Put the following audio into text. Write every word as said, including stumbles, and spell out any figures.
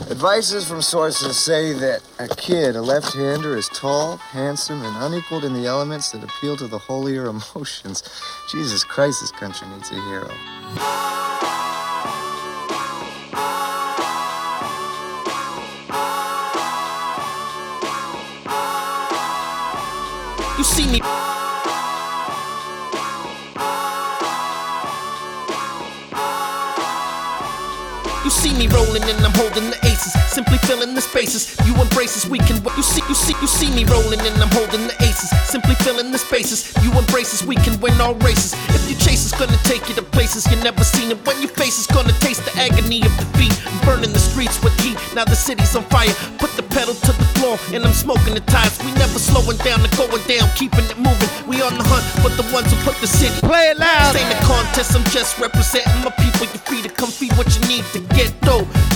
Advices from sources say that a kid, a left-hander, is tall, handsome, and unequaled in the elements that appeal to the holier emotions. Jesus Christ, this country needs a hero. You see me. You see me rolling and I'm holding the aces, simply filling the spaces. You embrace us, we can. You see, you see, you see me rolling and I'm holding the aces, simply filling the spaces. You embrace us, we can win all races. If you chase us, gonna take you to places you never seen. And when your face is gonna taste the agony of defeat, burning the streets with heat. Now the city's on fire. Put the pedal to the floor and I'm smoking the tires. We never slowing down and going down, keeping it moving. We on the hunt, but the ones who put the city. Play it loud. This ain't a contest, I'm just representing my people. You're free to come feed what you need to get dough.